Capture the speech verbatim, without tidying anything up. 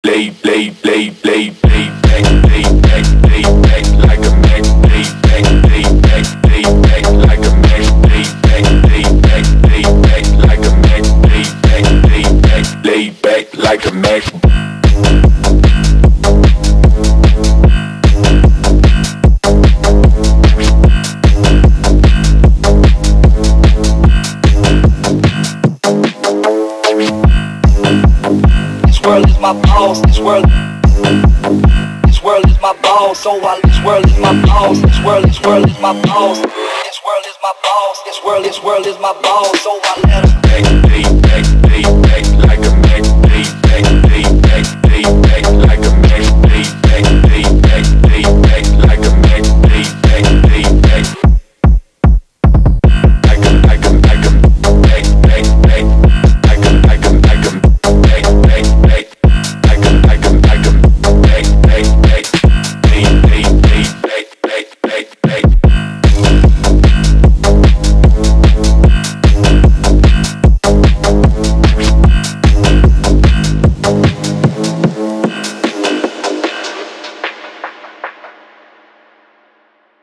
lay, lay, lay, lay, lay back, lay back, lay back like a Mac, lay back, lay back, lay back like a Mac, lay back, lay back, lay back like a Mac, lay back, lay back, lay back like a Mac. This world is my boss, this world This world is my boss, so I this world is my boss, this world, this world is my boss. This world is my boss, this world, this world is my boss, so I let him Back, lay back, lay back like a Mac, lay back.